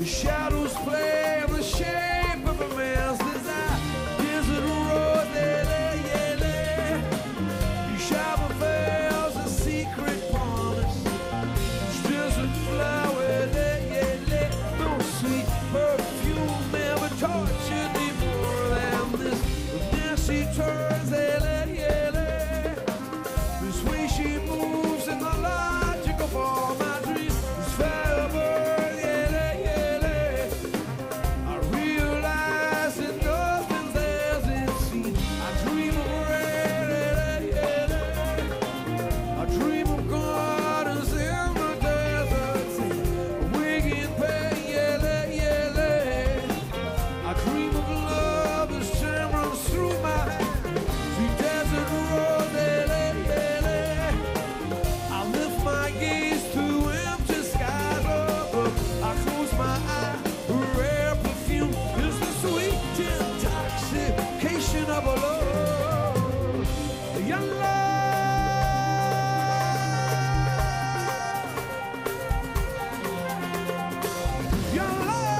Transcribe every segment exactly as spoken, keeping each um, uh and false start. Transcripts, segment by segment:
The shadows play in the shape of a man's desire. Desert road, lay, yeah, lay. You shower fails a secret promise. Desert flower, lay, yeah, lay. No sweet perfume ever tortured me more than this. But then she turns, lay, yeah, lay. This way she moves in the logic of all my dreams. This fire burn, yeah, lay, yeah, lay. I realize that nothing's as it seems. I dream of rain, yeah, yeah, yeah. I dream of gardens in the desert sea. Waking pain, yeah, yeah, yeah. I dream of love as time runs through my hand. Through desert roads, yeah, yeah, yeah. I lift my gaze to empty skies above. I close my eyes. Rare perfume is the sweet intoxication of a love. Your love. Your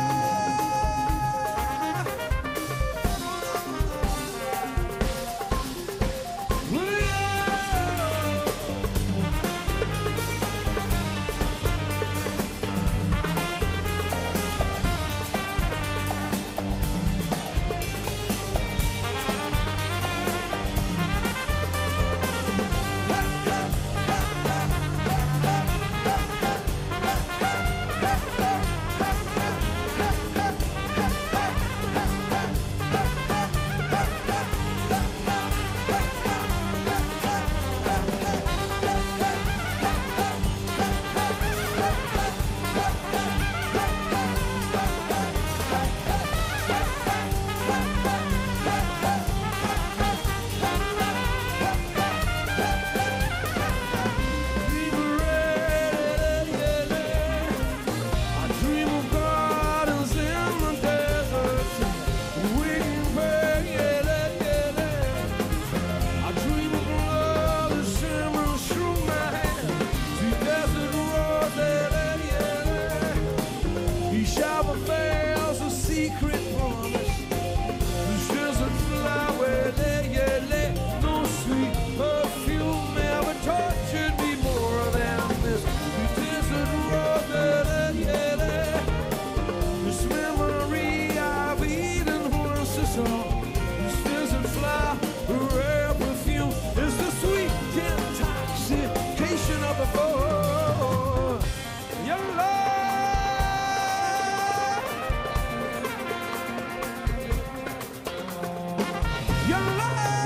secret promise. This desert flower, lay, yeah, lay. No sweet perfume ever tortured me more than this. The desert road, lay, yeah, lay. This memory I've eaten once is all. This desert flower, rare perfume is the sweet intoxication of a boy. Your love. Your love.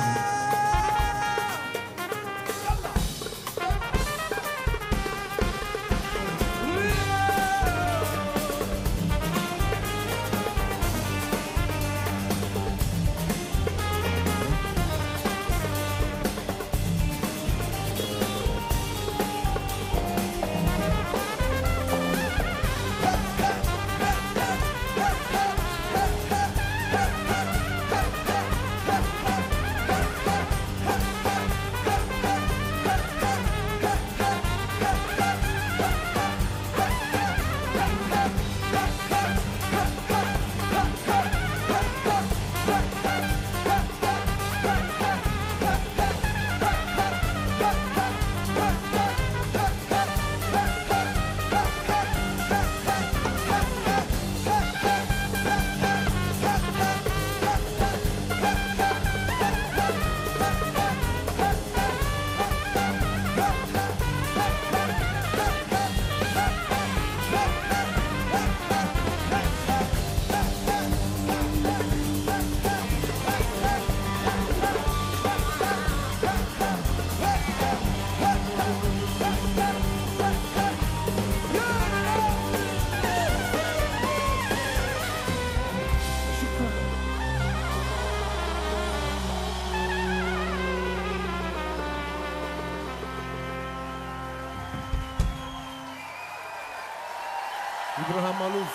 Ibrahim Malouf.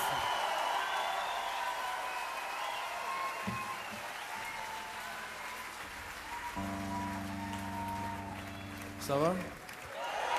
Ça va?